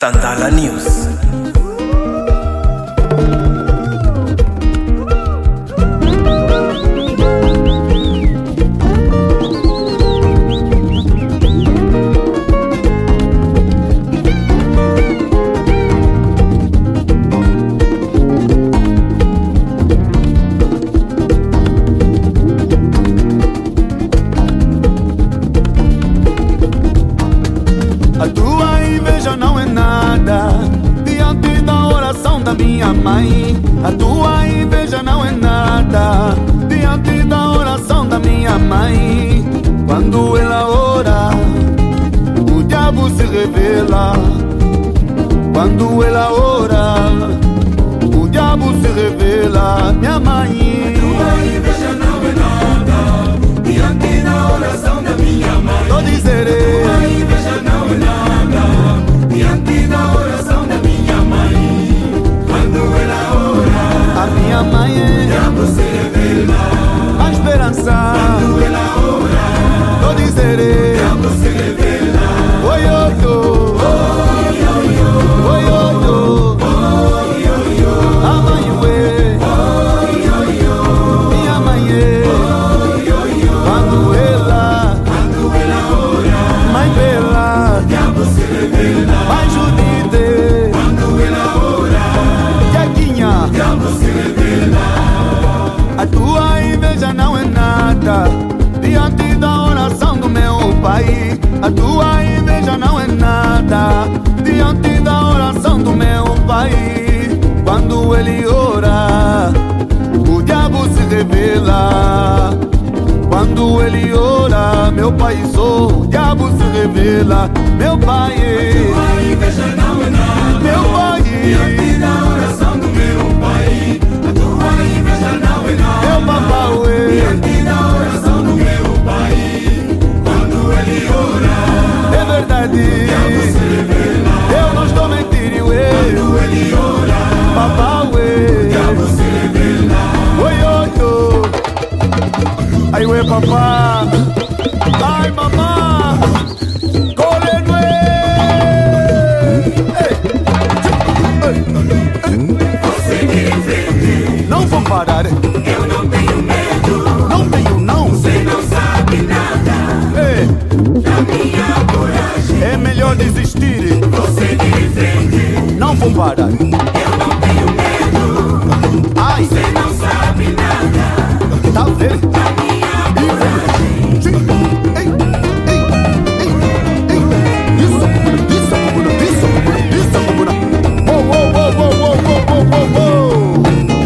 Tantala News. A tua inveja não é nada diante da oração da minha mãe. A tua inveja não é nada diante da oração da minha mãe. Quando ela ora, o diabo se revela. Quando ela ora, o diabo se revela. Minha mãe, a tua inveja não é nada diante da oração da minha mãe. tô dizerei. A tua inveja não é nada diante da oração da minha mãe. Quando ela ora, A minha mãe o diabo se revela. a esperança. Quando ela ora, Tô dizerei. o diabo se revela. Oi, oi, oi. Oi, oi, oi. A mãe, ué. Minha mãe, é. Quando ela ora, mãe bela, o diabo se revela. mãe Judite, Quando ela ora, Jaquinha, o diabo se revela. a tua inveja não é nada diante da oração do meu pai. A tua inveja não é nada diante da oração do meu pai. Quando ele ora, o diabo se revela. Quando ele ora, meu pai sou, o diabo se revela. Meu pai, A inveja não é nada meu pai, diante da oração do meu pai. A tua inveja não é meu nada papai, diante da oração do meu pai. Quando ele ora, é verdade. se revela. Eu não estou mentindo, Quando ele ora, papai, diabo se revela. oi, oi, oi. Ai, ué, papá, ai, mamá, corre, Você me enfrente, não vou parar, eu não tenho medo. não tenho, não. Você não sabe nada Ei, da minha coragem. é melhor desistir, Você me enfrente, não vou parar. eu não tenho medo. Ai, Você não sabe nada tá vendo? da minha coragem. Sim. Ei, ei, ei, ei. Isso. Oh, oh, oh, oh, oh, oh, oh, oh.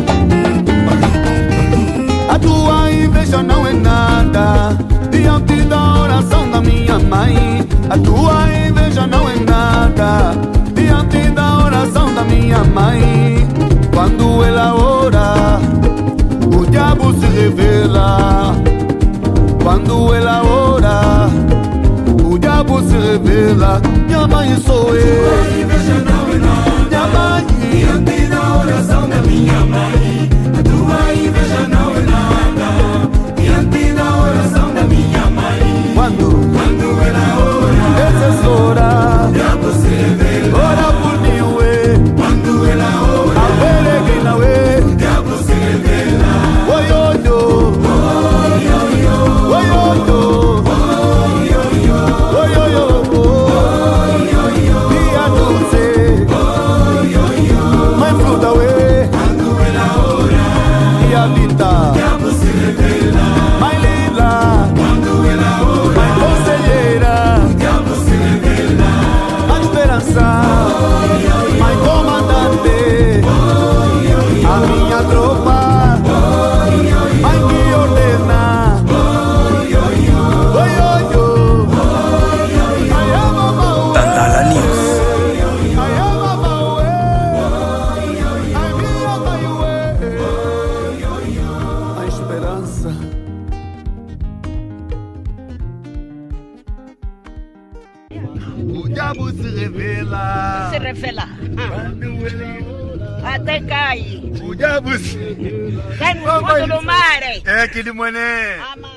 A tua inveja não é nada diante da oração da minha mãe. A tua inveja não é nada diante da oração da minha mãe. Quando ela ora, o diabo se revela. Quando ela ora, o diabo se revela. Minha mãe sou eu. A inveja não é nada Minha mãe, diante da oração da minha mãe. A tua inveja não é nada diante da oração da minha mãe. quando Quando ela ora, essa ora, o diabo se revela. ora por mim, ué. Quando ela ora, A peregrina, ué. o diabo se revela. Oi, oi, oi. Oi, oi, oi. Oi, oi, oi. Dia dulce. Mãe fruta, ué. Quando ela ora, E a vida. o diabo se revela. Mãe lila. Quando ela ora, Mãe conselheira. o diabo se revela. A esperança. Mãe comandante. A minha tropa. Mãe que ordena. Oi, oi, oi. Ai, a mamãe, Tantala News. ai, a mamãe, ai, minha mãe, a esperança. O diabo se revela. Se revela. Até cai. O diabo se... Cai no fundo do mar. É aquele mané. Ama.